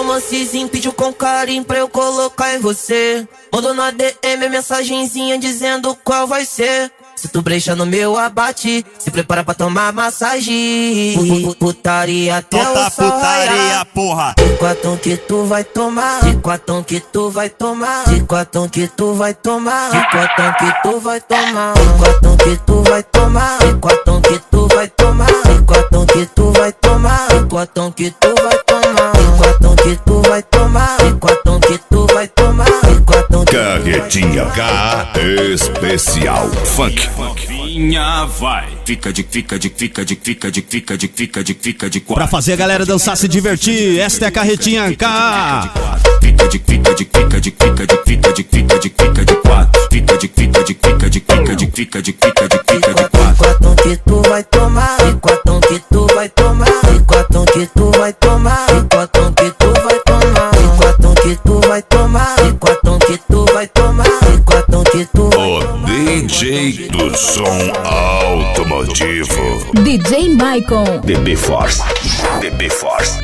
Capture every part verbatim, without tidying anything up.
romancezinho pediu com carinho pra eu colocar em você. Mandou na D M a mensagenzinha dizendo qual vai ser. Se tu brecha no meu abate, se prepara pra tomar massagem. Putaria até Tota o sol putaria, raiar. porra. De quatão que tu vai tomar, de quatão que tu vai tomar, de quatão que tu vai tomar, de quatão que tu vai tomar, de quatão que tu vai tomar, de quatão que tu vai tomar, de quatão que tu vai tomar, de quatão que tu vai tomar, de quatão que tu vai tomar, de quatão que tu vai tomar, de quatão que Carretinha K Especial Funk. Vinha vai, fica de, fica de, fica de, fica de, fica de, fica de, fica de quatro. Pra fazer a galera dançar, se divertir, esta é a Carretinha K. Fica de, fica de, fica de, fica de, fica de, fica de, fica de quatro. Fica de, fica de, fica de, fica de, fica de, fica de, fica de quatro. quatão que tu vai tomar, de quatão que tu vai tomar, de quatão que tu vai tomar, de quatão que tu vai tomar, de quatão que tu vai tomar, de quatão que tu vai tomar, de quatão que tu vai O D J do som automotivo. D J Maicon. D B Force. D B Force.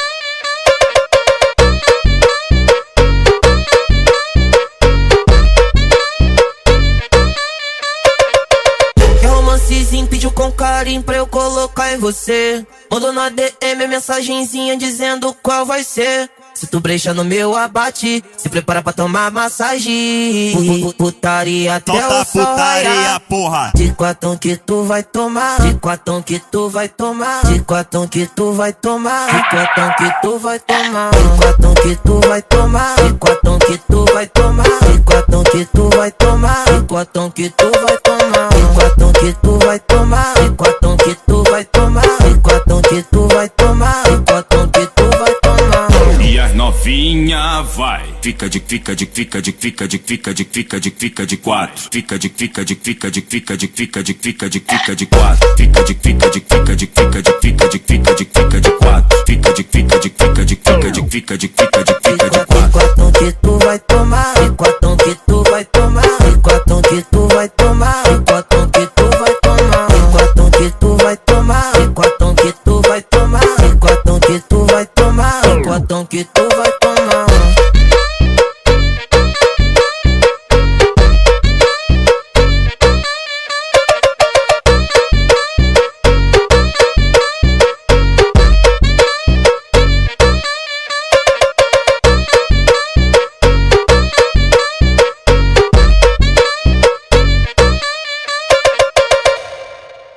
romancezinho pediu com carinho pra eu colocar em você. Mandou na D M a mensagenzinha dizendo qual vai ser. Se tu brecha no meu abate, se prepara pra tomar massagem. Putaria até Tota o sol putaria, raiar. porra. De quatão que tu vai tomar, de quatão que tu vai tomar, de quatão que tu vai tomar, de quatão que tu vai tomar, de quatão que tu vai tomar, de quatão que tu vai tomar, de quatão que tu vai tomar, de quatão que tu vai tomar, de quatão que tu vai tomar, de quatão que tu vai tomar, de quatão que tu vai tomar, de quatão que tu vai tomar. E as novinha vai, fica de, fica de, fica de, fica de, fica de, fica de, fica de quatro. Fica de, fica de, fica de, fica de, fica de, fica de, fica de quatro. Fica de, fica de, fica de, fica de, fica de, fica de, fica de quatro. Fica de, fica de, fica de, fica de, fica de, fica de, fica de quatro. Quatão que tu vai tomar, de quatão que tu vai tomar, de quatão que tu vai tomar, de quatão que tu vai tomar, de quatão que tu vai tomar, de quatão que tu vai tomar, de quatão que tu vai tomar, de quatão que tu vai tomar.